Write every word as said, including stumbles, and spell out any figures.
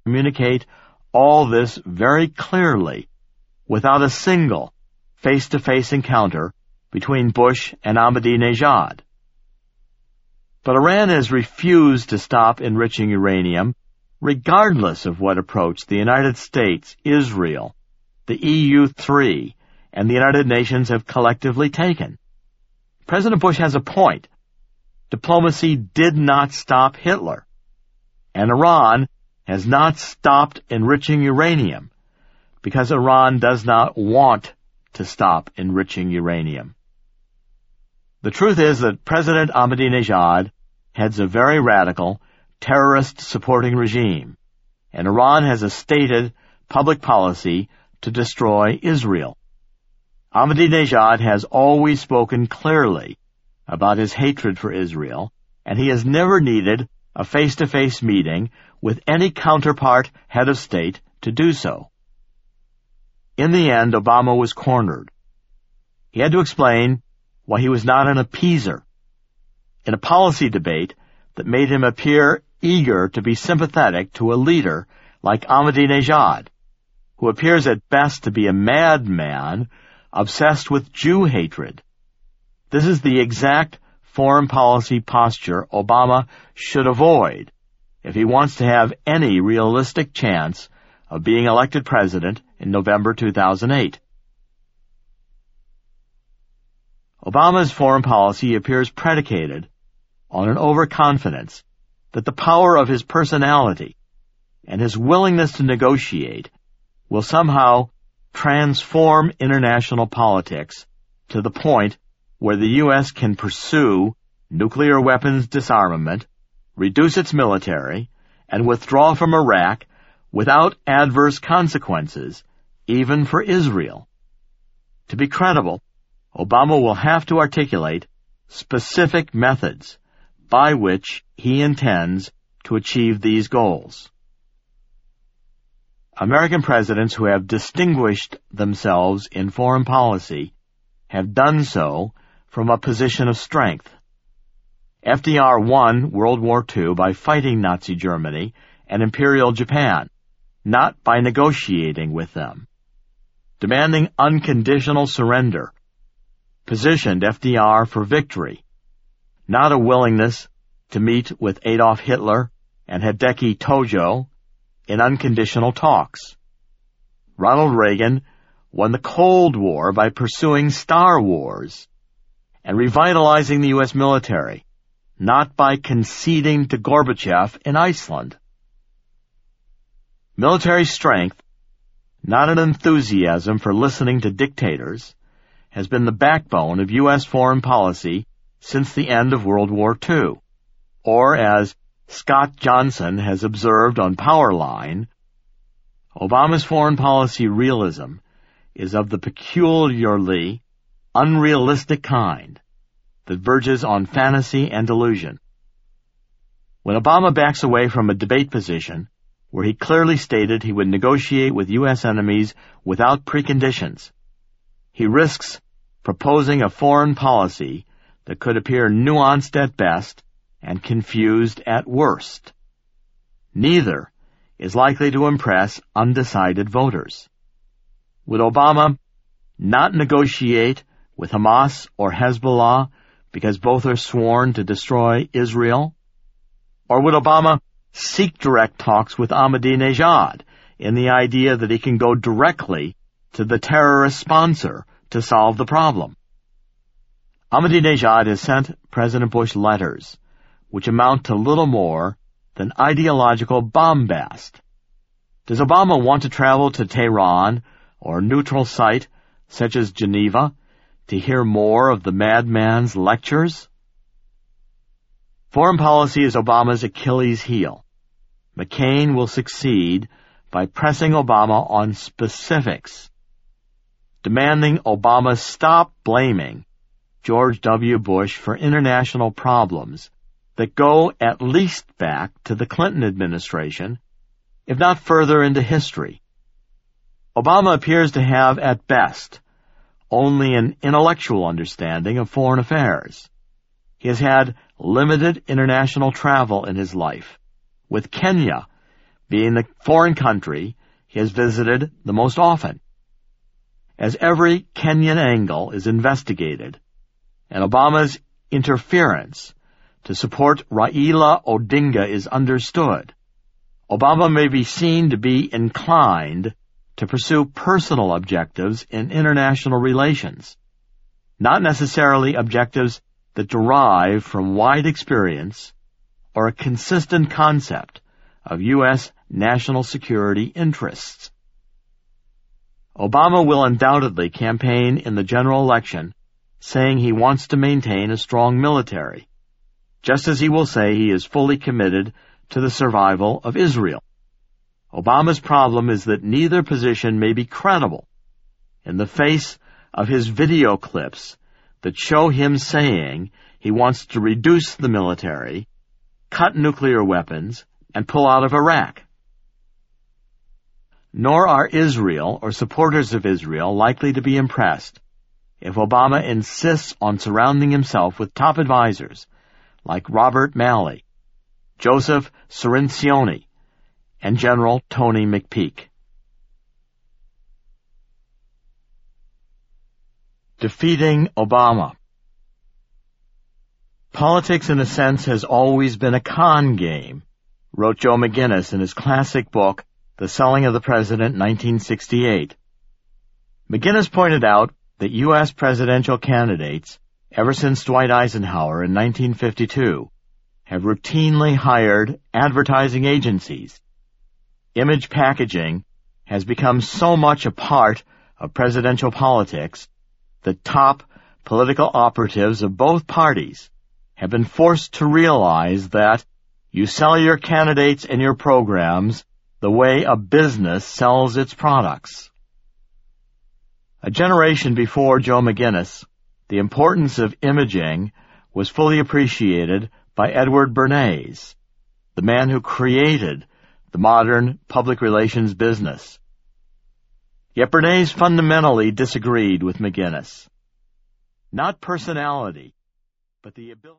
communicate all this very clearly without a single face-to-face encounter between Bush and Ahmadinejad. But Iran has refused to stop enriching uranium, regardless of what approach the United States, Israel, the E U three, and the United Nations have collectively taken. President Bush has a point. Diplomacy did not stop Hitler, and Iran has not stopped enriching uranium because Iran does not want to stop enriching uranium. The truth is that President Ahmadinejad heads a very radical, terrorist-supporting regime, and Iran has a stated public policy to destroy Israel. Ahmadinejad has always spoken clearly about his hatred for Israel, and he has never needed a face-to-face meeting with any counterpart head of state to do so. In the end, Obama was cornered. He had to explain why he was not an appeaser in a policy debate that made him appear eager to be sympathetic to a leader like Ahmadinejad, who appears at best to be a madman obsessed with Jew hatred. This is the exact foreign policy posture Obama should avoid if he wants to have any realistic chance of being elected president in November two thousand eight. Obama's foreign policy appears predicated on an overconfidence that the power of his personality and his willingness to negotiate will somehow transform international politics to the point where the U S can pursue nuclear weapons disarmament, reduce its military, and withdraw from Iraq without adverse consequences, even for Israel. To be credible, Obama will have to articulate specific methods by which he intends to achieve these goals. American presidents who have distinguished themselves in foreign policy have done so from a position of strength. F D R won World War Two by fighting Nazi Germany and Imperial Japan, not by negotiating with them. Demanding unconditional surrender positioned F D R for victory, not a willingness to meet with Adolf Hitler and Hideki Tojo in unconditional talks. Ronald Reagan won the Cold War by pursuing Star Wars and revitalizing the U S military, not by conceding to Gorbachev in Iceland. Military strength, not an enthusiasm for listening to dictators, has been the backbone of U S foreign policy since the end of World War Two. Or, as Scott Johnson has observed on Powerline, Obama's foreign policy realism is of the peculiarly unrealistic kind that verges on fantasy and delusion. When Obama backs away from a debate position where he clearly stated he would negotiate with U S enemies without preconditions, he risks proposing a foreign policy that could appear nuanced at best and confused at worst. Neither is likely to impress undecided voters. Would Obama not negotiate with Hamas or Hezbollah because both are sworn to destroy Israel? Or would Obama seek direct talks with Ahmadinejad in the idea that he can go directly to the terrorist sponsor to solve the problem? Ahmadinejad has sent President Bush letters which amount to little more than ideological bombast. Does Obama want to travel to Tehran or a neutral site such as Geneva to hear more of the madman's lectures? Foreign policy is Obama's Achilles heel. McCain will succeed by pressing Obama on specifics, demanding Obama stop blaming George W. Bush for international problems that go at least back to the Clinton administration, if not further into history. Obama appears to have, at best, only an intellectual understanding of foreign affairs. He has had limited international travel in his life, with Kenya being the foreign country he has visited the most often. As every Kenyan angle is investigated, and Obama's interference to support Raila Odinga is understood, Obama may be seen to be inclined to pursue personal objectives in international relations, not necessarily objectives that derive from wide experience or a consistent concept of U S national security interests. Obama will undoubtedly campaign in the general election saying he wants to maintain a strong military, just as he will say he is fully committed to the survival of Israel. Obama's problem is that neither position may be credible in the face of his video clips that show him saying he wants to reduce the military, cut nuclear weapons, and pull out of Iraq. Nor are Israel or supporters of Israel likely to be impressed if Obama insists on surrounding himself with top advisors like Robert Malley, Joseph Cirincione, and General Tony McPeak. Defeating Obama. Politics, in a sense, has always been a con game, wrote Joe McGinnis in his classic book, The Selling of the President, nineteen sixty-eight. McGinnis pointed out that U S presidential candidates, ever since Dwight Eisenhower in nineteen fifty-two, have routinely hired advertising agencies. Image packaging has become so much a part of presidential politics that top political operatives of both parties have been forced to realize that you sell your candidates and your programs the way a business sells its products. A generation before Joe McGinnis, the importance of imaging was fully appreciated by Edward Bernays, the man who created the modern public relations business. Yet Bernays fundamentally disagreed with McGinnis. Not personality, but the ability